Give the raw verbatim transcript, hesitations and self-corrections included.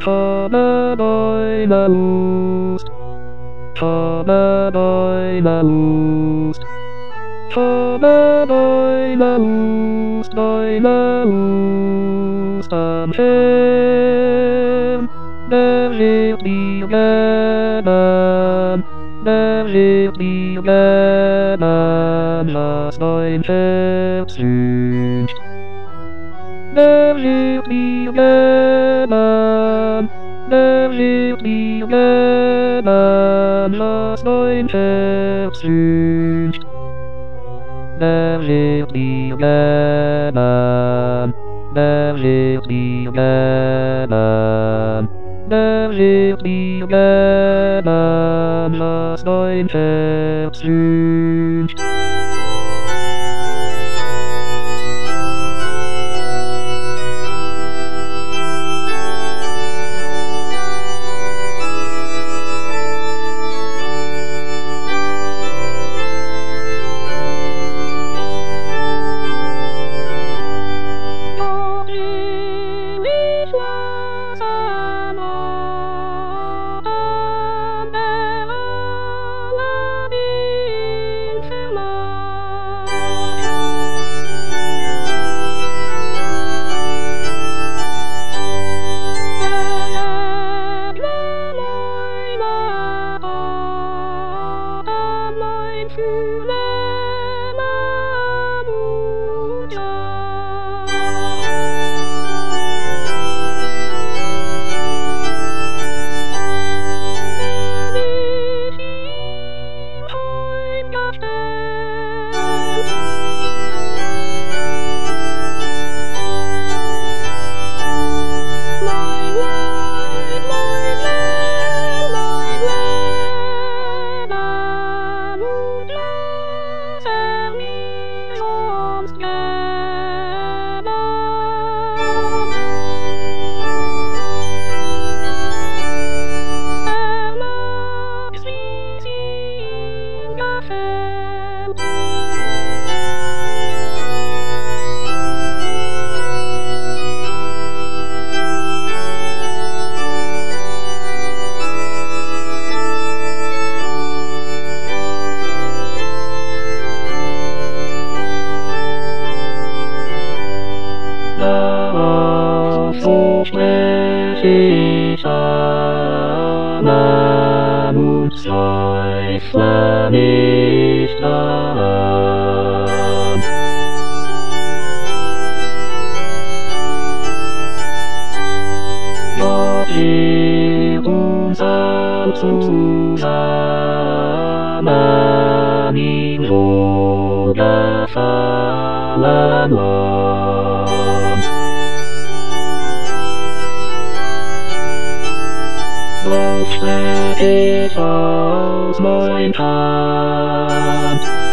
Paradise Lost. Paradise Lost. Paradise Lost. Lost and him. There will be again, there will be again, last night felt soon. There will be again, there will be again, last night felt soon. There will be again, there will be again, there will be again, last night felt soon. Namun Zweifler nicht daran. Gott lehrt uns all zusammen in wohlgefallen Land. Doch streck ich aus mein Hand.